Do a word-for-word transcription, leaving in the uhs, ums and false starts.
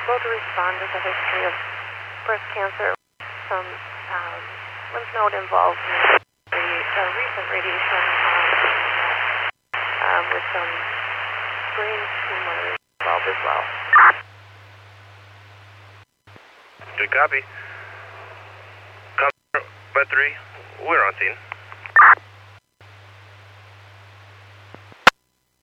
able to respond with a history of breast cancer, some um, lymph node involvement, the uh, recent radiation um, um, with some brain tumors involved as well. Good copy. Copy, but three, we're on scene.